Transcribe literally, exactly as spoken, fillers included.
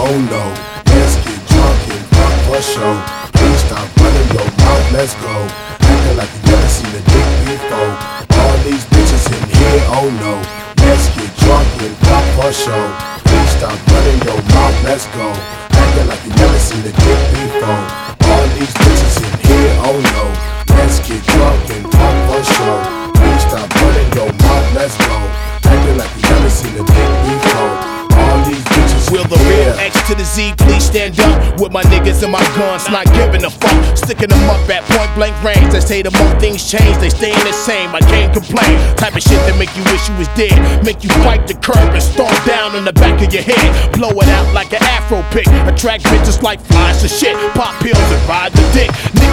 oh no. Let's get drunk and fuck for show. Please stop running your mouth, let's go. Acting like you never seen a dick before. All these bitches in here, oh no. Let's get drunk and fuck for show. Please stop running your mouth, let's go. Acting like you never seen a dick before. All these bitches in here, oh no. Let's get drunk and fuck for show. Please stop running your mouth, let's go. Acting like you never seen a dick before. All these bitches Will the real X to the Z please stand up with my niggas and my guns, not giving a fuck, sticking them up at point blank range. They say the more things change, they staying the same. I can't complain. Type of shit that make you wish you was dead, make you fight the curb and storm down on the back of your head, blow it out like an afro pick, attract bitches like flies to shit, pop pills and ride the dick. Niggas